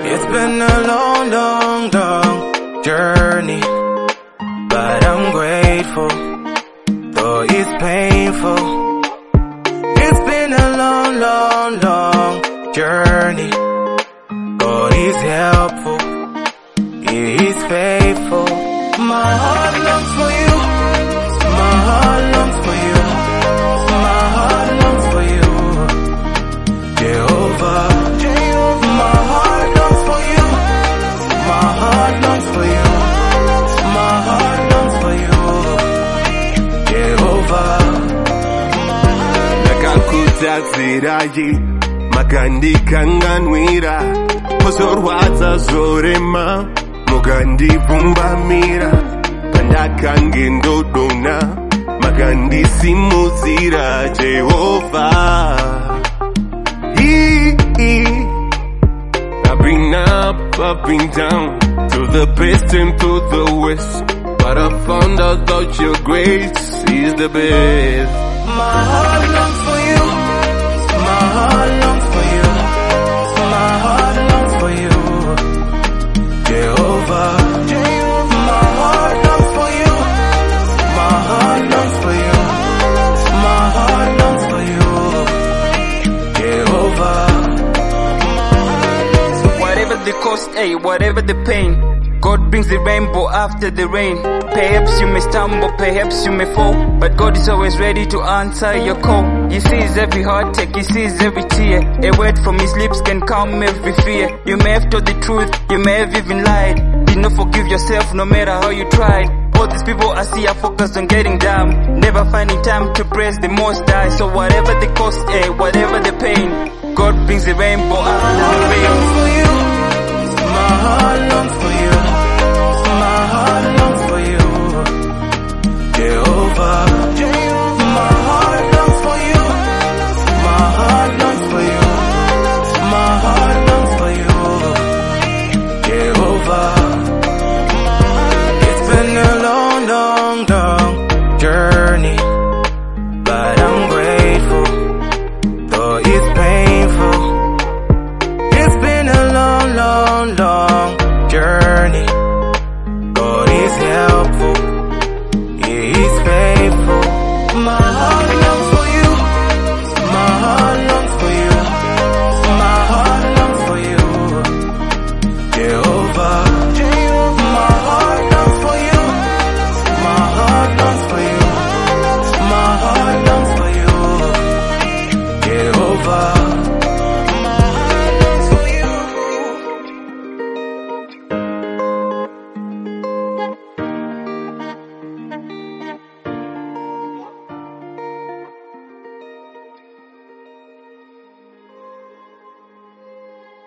It's been a long, long, long journey, but I'm grateful, though it's painful. It's been a long, long, long journey. God is helpful, He is faithful. My heart longs for you, my heart longs for you, my heart longs for you, Jehovah. My heart longs for you, my heart longs for you, my heart longs for you, Jehovah. Nakakutazirayi makandikanganwira kuzorwadza zorema mukandivumbamira pandakange ndodona makandisimudzira Jehovah. I've been up, I've been down, to the best and to the worst, but I found out that your grace is the best. My heart longs for you, my heart longs for you, my heart longs for you, Jehovah. My heart longs for you, my heart longs for you, my heart longs for you, Jehovah. Whatever the cost, whatever the pain, God brings the rainbow after the rain. Perhaps you may stumble, perhaps you may fall, but God is always ready to answer your call. He sees every heartache, He sees every tear. A word from His lips can calm every fear. You may have told the truth, you may have even lied. Did not forgive yourself no matter how you tried. All these people I see are focused on getting down, never finding time to praise the Most High. So whatever the cost, whatever the pain, God brings the rainbow after the rain. My heart longs for you, my heart longs for you, Jehovah. My heart longs for you, my heart longs for you, my heart longs for you, Jehovah. It's been a long, long, long journey, but I'm grateful, though it's painful. It's been a long, long, long journey. God is helpful, He is faithful. My heart longs for you, my heart longs for you, my heart longs for you, Jehovah. My heart longs for you, my heart longs for you, my heart longs for you, Jehovah.